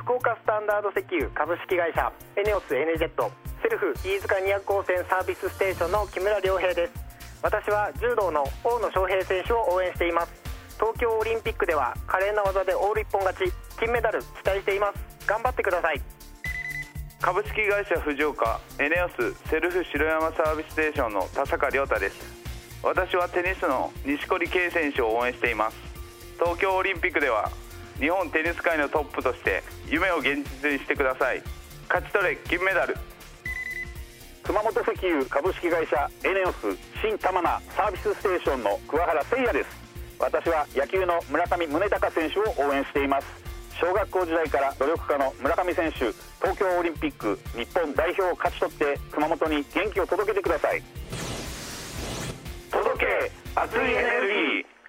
福岡スタンダード石油株式会社エネオスエネジェットセルフ飯塚200号線サービスステーションの木村良平です。私は柔道の大野将平選手を応援しています。東京オリンピックでは華麗な技でオール一本勝ち、金メダル期待しています。頑張ってください。 株式会社藤岡エネオスセルフ城山サービスステーションの田坂亮太です。私はテニスの錦織圭選手を応援しています。東京オリンピックでは日本テニス界のトップとして夢を現実にしてください。勝ち取れ金メダル。 熊本石油株式会社エネオス新玉名サービスステーションの桑原誠也です。私は野球の村上宗隆選手を応援しています。小学校時代から努力家の村上選手、東京オリンピック日本代表を勝ち取って熊本に元気を届けてください。 届け熱いエネルギー。